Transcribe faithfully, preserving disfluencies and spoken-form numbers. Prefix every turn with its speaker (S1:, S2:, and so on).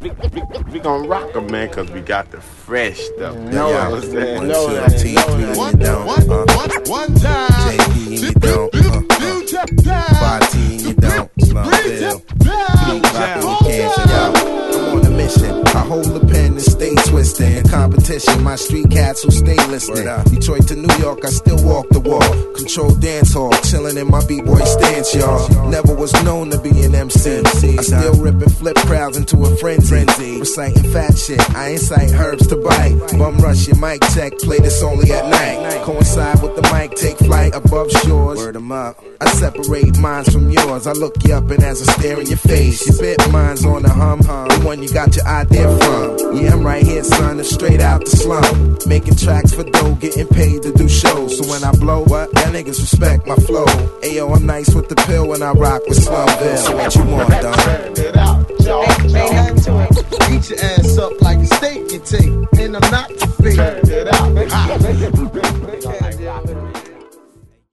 S1: We, we, we gon' rock 'em, man, cause we got the fresh stuff.
S2: No,
S1: you know what I'm saying?
S2: One, two, no, T, no, three, no, and you don't. One, uh, one, one time. J D, and you don't. Uh, uh. Five T, and you don't. Slum Bill. Keep rockin' your cancer, yo. I'm on a mission. I hold the pen and stay twisting. In competition, my street cats who stay listening. Detroit to New York, I still walk the walk. Control dance hall, chillin' in my b-boy stance, y'all. Never was known to be an M C. I still rip and flip crowds into a frenzy. Reciting fat shit, I incite herbs to bite. Bum rush your mic check, play this only at night. Coincide with the mic, take flight above shores. Word 'em up. I separate minds from yours. I look you up and as I stare in your face, your bit mine's on the hum, the one you got your idea from. Yeah, I'm right here, son, it's straight out the slum. Making tracks for dough, getting paid to do shows. So when I blow up, y'all niggas respect my flow. Ayo, I'm nice with the pill when I rock with Slumville. So what you want, dog?
S3: Turn it out, y'all. Ain't nothing to it. Beat your ass up like a steak you take, and I'm not the fake. Turn it out.